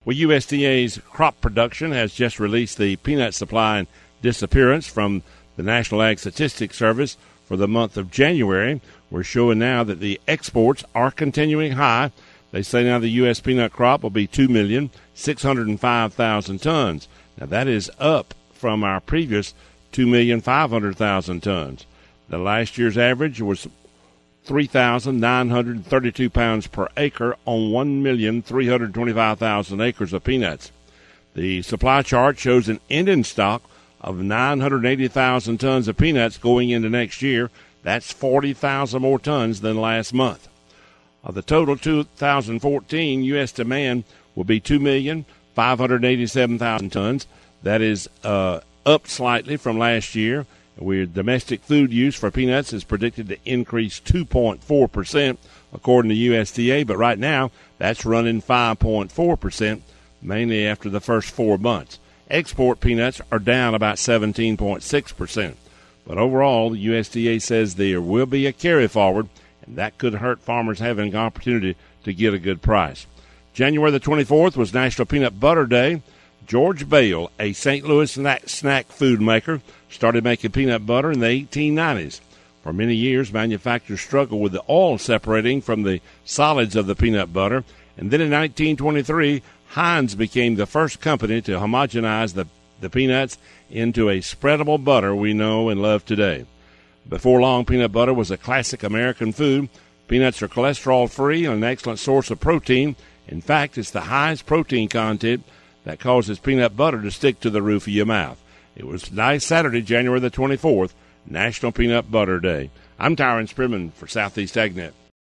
Well, USDA's crop production has just released the peanut supply and disappearance from the National Ag Statistics Service for the month of January. We're showing now that the exports are continuing high. They say now the U.S. peanut crop will be 2,605,000 tons. Now, that is up from our previous 2,500,000 tons. The last year's average was 3,932 pounds per acre on 1,325,000 acres of peanuts. The supply chart shows an ending stock of 980,000 tons of peanuts going into next year. That's 40,000 more tons than last month. Of the total 2014 U.S. demand will be 2,587,000 tons. That is up slightly from last year. Domestic food use for peanuts is predicted to increase 2.4%, according to USDA, but right now that's running 5.4%, mainly after the first 4 months. Export peanuts are down about 17.6%, but overall, the USDA says there will be a carry forward, and that could hurt farmers having an opportunity to get a good price. January the 24th was National Peanut Butter Day. George Bale, a St. Louis snack food maker, started making peanut butter in the 1890s. For many years, manufacturers struggled with the oil separating from the solids of the peanut butter, and then in 1923, Heinz became the first company to homogenize the peanuts into a spreadable butter we know and love today. Before long, peanut butter was a classic American food. Peanuts are cholesterol-free and an excellent source of protein. In fact, it's the highest protein content that causes peanut butter to stick to the roof of your mouth. It was nice Saturday, January the 24th, National Peanut Butter Day. I'm Tyron Sprinman for Southeast AgNet.